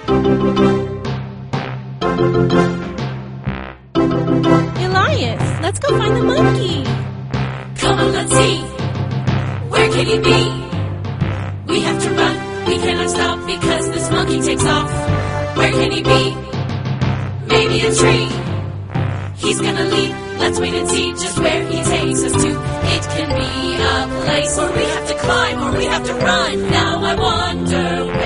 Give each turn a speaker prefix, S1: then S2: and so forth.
S1: Elias, let's go find the monkey.
S2: Come on, let's see. Where can he be? We have to run. We cannot stop because this monkey takes off. Where can he be? Maybe a tree. He's gonna leap. Let's wait and see just where he takes us to. It can be a place where we have to climb or we have to run. Now I wonder where